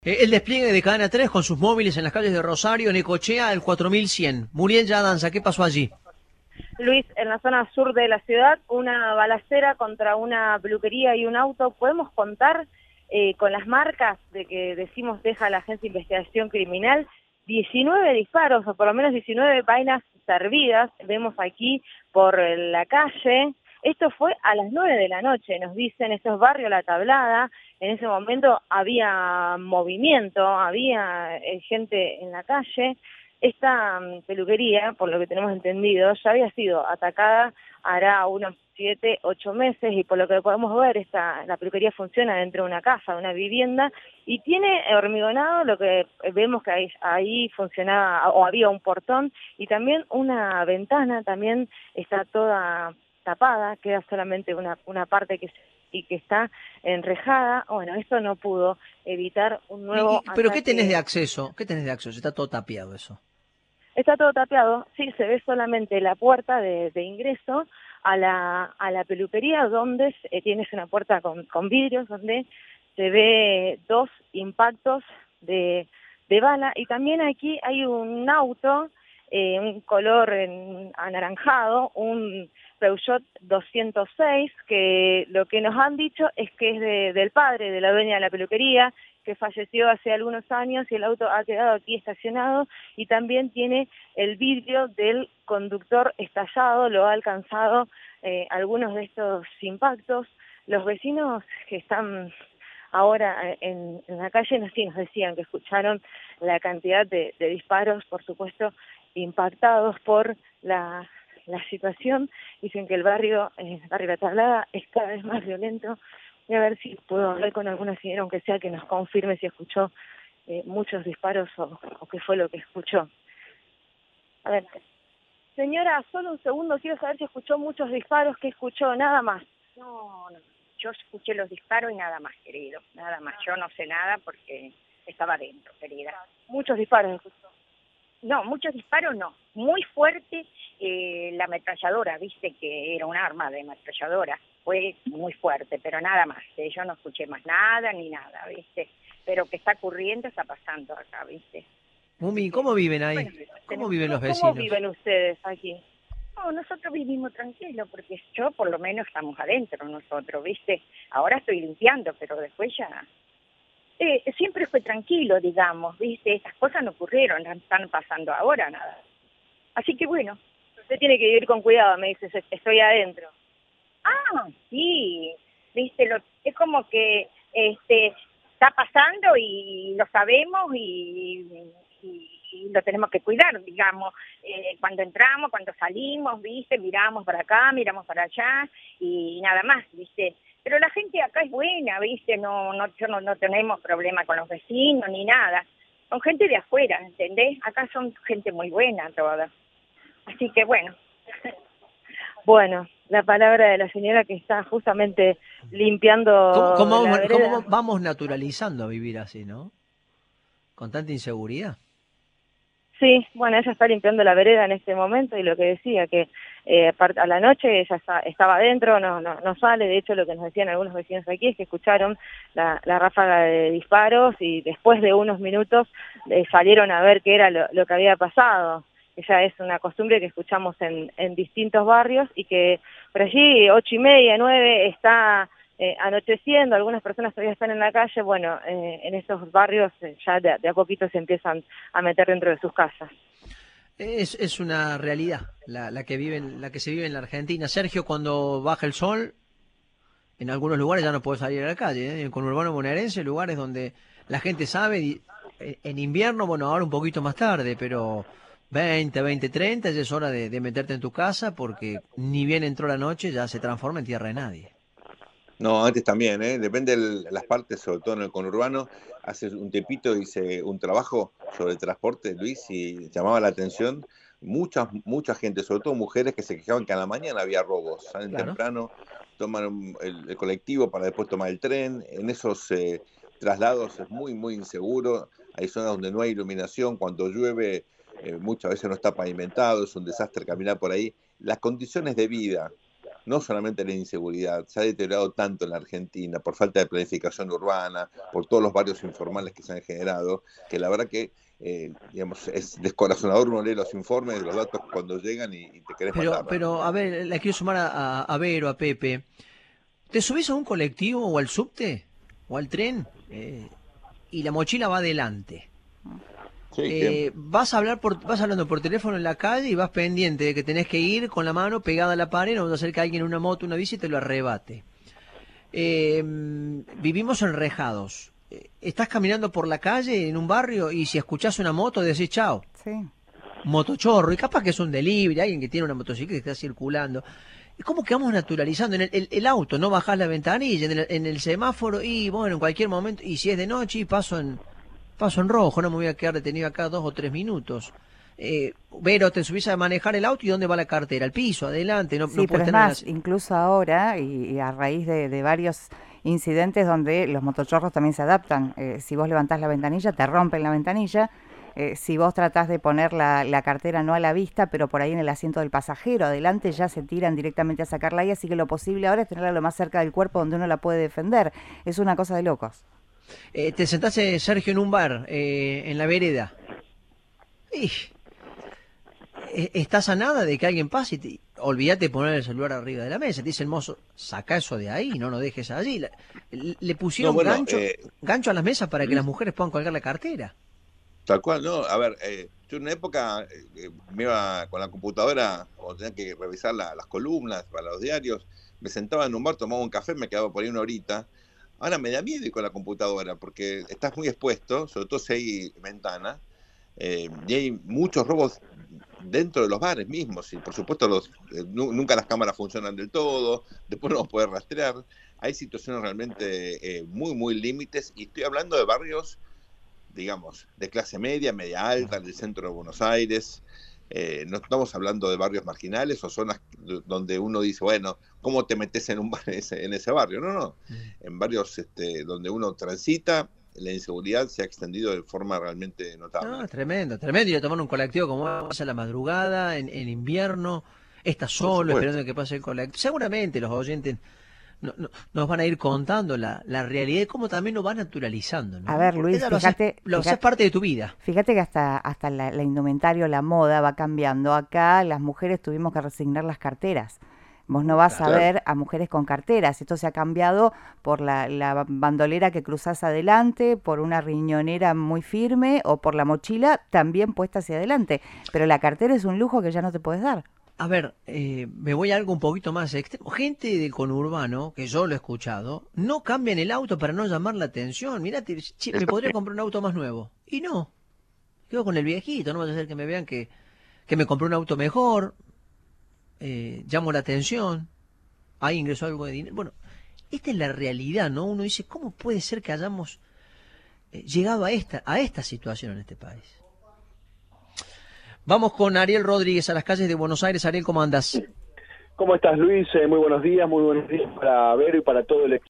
El despliegue de Cadena 3 con sus móviles en las calles de Rosario, Necochea, el 4100. Muriel Yadanza, ¿qué pasó allí? Luis, en la zona sur de la ciudad, una balacera contra una peluquería y un auto. ¿Podemos contar con las marcas de que decimos deja la Agencia de Investigación Criminal? 19 disparos, o por lo menos 19 vainas servidas, vemos aquí por la calle. Esto fue a las 9 de la noche, nos dicen, esto es barrio La Tablada. En ese momento había movimiento, había gente en la calle. Esta peluquería, por lo que tenemos entendido, ya había sido atacada hará unos 7, 8 meses, y por lo que podemos ver, la peluquería funciona dentro de una casa, de una vivienda, y tiene hormigonado. Lo que vemos que ahí funcionaba, o había un portón, y también una ventana, también está toda tapada, queda solamente una parte y que está enrejada. Bueno, esto no pudo evitar un nuevo ¿Pero qué tenés de ataque. acceso? ¿Qué tenés de acceso? Está todo tapiado eso. Está todo tapiado, sí, se ve solamente la puerta de ingreso a la peluquería, donde tienes una puerta con vidrios, donde se ve dos impactos de bala, y también aquí hay un auto, un color anaranjado, un Peugeot 206, que lo que nos han dicho es que es del padre de la dueña de la peluquería, que falleció hace algunos años, y el auto ha quedado aquí estacionado, y también tiene el vidrio del conductor estallado, lo ha alcanzado algunos de estos impactos. Los vecinos que están ahora en la calle nos decían que escucharon la cantidad de disparos, por supuesto, impactados por la situación. Dicen que el barrio La Tablada es cada vez más violento. Voy a ver si puedo hablar con alguna señora, aunque sea, que nos confirme si escuchó muchos disparos o qué fue lo que escuchó. A ver, señora, solo un segundo, quiero saber si escuchó muchos disparos. ¿Qué escuchó? Nada más. No, no, yo escuché los disparos y nada más, querido, nada más. Yo no sé nada porque estaba adentro, querida. Muchos disparos escuchó. No, muchos disparos no. Muy fuerte la ametralladora, viste que era un arma de ametralladora. Fue muy fuerte, pero nada más. Yo no escuché más nada ni nada, viste. Pero que está ocurriendo, está pasando acá, viste. Así Mumi, que, ¿cómo viven ahí? bueno, ¿Cómo tenemos... viven los ¿Cómo vecinos? viven ustedes aquí? No, nosotros vivimos tranquilos, porque yo por lo menos estamos adentro nosotros, ¿viste? Ahora estoy limpiando, pero después ya... siempre fue tranquilo, digamos, ¿viste? Estas cosas no ocurrieron, no están pasando ahora nada. Así que bueno. Usted tiene que vivir con cuidado, me dice, estoy adentro. Ah, sí, ¿viste? Es como que está pasando y lo sabemos y lo tenemos que cuidar, digamos. Cuando entramos, cuando salimos, ¿viste? Miramos para acá, miramos para allá y nada más, ¿viste? Pero la gente acá es buena, ¿viste? No tenemos problema con los vecinos ni nada. Son gente de afuera, ¿entendés? Acá son gente muy buena toda. Así que bueno. Bueno, la palabra de la señora que está justamente ¿Cómo, limpiando cómo, la cómo vereda. vamos naturalizando a vivir así, ¿no? Con tanta inseguridad. Sí, bueno, ella está limpiando la vereda en este momento, y lo que decía, que a la noche ella estaba adentro, no sale. De hecho, lo que nos decían algunos vecinos aquí es que escucharon la ráfaga de disparos, y después de unos minutos salieron a ver qué era lo que había pasado. Ya es una costumbre que escuchamos en distintos barrios, y que por allí 8:30, 9 está anocheciendo, algunas personas todavía están en la calle. Bueno, en esos barrios ya de a poquito se empiezan a meter dentro de sus casas. Es una realidad la que se vive en la Argentina. Sergio, cuando baja el sol, en algunos lugares ya no puede salir a la calle, ¿eh? En el conurbano bonaerense, lugares donde la gente sabe, en invierno, bueno, ahora un poquito más tarde, pero 20, 30 ya es hora de meterte en tu casa, porque ni bien entró la noche ya se transforma en tierra de nadie. No, antes también, ¿eh? Depende de las partes, sobre todo en el conurbano. Hace un tiempito hice un trabajo sobre transporte, Luis, y llamaba la atención mucha gente, sobre todo mujeres, que se quejaban que a la mañana había robos. Salen Claro. temprano, toman el colectivo para después tomar el tren. En esos traslados es muy inseguro. Hay zonas donde no hay iluminación. Cuando llueve, muchas veces no está pavimentado. Es un desastre caminar por ahí. Las condiciones de vida no solamente la inseguridad, se ha deteriorado tanto en la Argentina por falta de planificación urbana, por todos los barrios informales que se han generado, que la verdad que digamos, es descorazonador uno lee los informes, los datos cuando llegan y te querés matar, ¿no? Pero, a ver, la quiero sumar a Vero, a Pepe. ¿Te subís a un colectivo o al subte o al tren y la mochila va adelante? Sí, Vas hablando por teléfono en la calle y vas pendiente de que tenés que ir con la mano pegada a la pared, no vas a hacer que alguien en una moto, una bici te lo arrebate. Vivimos enrejados. Estás caminando por la calle en un barrio y si escuchás una moto decís chao. Sí. Motochorro, y capaz que es un delivery, alguien que tiene una motocicleta que está circulando. Es como que vamos naturalizando en el auto, no bajás la ventanilla, en el semáforo y bueno, en cualquier momento, y si es de noche y paso en rojo, no me voy a quedar detenido acá 2 o 3 minutos. Vero, te subís a manejar el auto y ¿dónde va la cartera? Al piso, adelante, no, Sí, no pero puedes es tener más, incluso ahora, y a raíz de varios incidentes donde los motochorros también se adaptan. Si vos levantás la ventanilla, te rompen la ventanilla. Si vos tratás de poner la cartera no a la vista, pero por ahí en el asiento del pasajero, adelante ya se tiran directamente a sacarla ahí, así que lo posible ahora es tenerla lo más cerca del cuerpo donde uno la puede defender. Es una cosa de locos. te sentaste, Sergio, en un bar, en la vereda. Y estás a nada de que alguien pase y olvídate de poner el celular arriba de la mesa. Te dice el mozo, saca eso de ahí, no lo dejes allí. Le pusieron no, bueno, gancho a las mesas para que las Luis, mujeres puedan colgar la cartera. tal cual, no, a ver, yo en una época me iba con la computadora, cuando tenía que revisar las columnas para los diarios, me sentaba en un bar, tomaba un café, me quedaba por ahí una horita. Ahora me da miedo ir con la computadora porque estás muy expuesto, sobre todo si hay ventana, y hay muchos robos dentro de los bares mismos, y por supuesto nunca las cámaras funcionan del todo, después no los puedes rastrear, hay situaciones realmente muy, muy límites, y estoy hablando de barrios, digamos, de clase media, media alta, del centro de Buenos Aires. No estamos hablando de barrios marginales o zonas donde uno dice, bueno, ¿cómo te metes en un bar en ese barrio? No, no. En barrios donde uno transita, la inseguridad se ha extendido de forma realmente notable. No, tremendo, tremendo. Ir a tomar un colectivo como hace a la madrugada, en invierno, estás Por solo supuesto. esperando que pase el colectivo. Seguramente los oyentes nos van a ir contando la realidad y cómo también nos va naturalizando, A ¿no? ver, Porque Luis, ya fíjate, lo haces parte de tu vida. fíjate que hasta la indumentaria o la moda va cambiando. Acá las mujeres tuvimos que resignar las carteras. Vos no vas a Claro. Claro. ver a mujeres con carteras. Esto se ha cambiado por la bandolera que cruzás adelante, por una riñonera muy firme o por la mochila también puesta hacia adelante. Pero la cartera es un lujo que ya no te puedes dar. A ver, me voy a algo un poquito más extremo. Gente del conurbano, que yo lo he escuchado, no cambian el auto para no llamar la atención. Mirá, che, me podría comprar un auto más nuevo. Y no, quedo con el viejito, no va a hacer que me vean que me compré un auto mejor, llamo la atención, ahí ingresó algo de dinero. Bueno, esta es la realidad, ¿no? Uno dice, ¿cómo puede ser que hayamos llegado a esta situación en este país? Vamos con Ariel Rodríguez a las calles de Buenos Aires. Ariel, ¿cómo andas? ¿Cómo estás, Luis? Muy buenos días para Vero y para todo el equipo.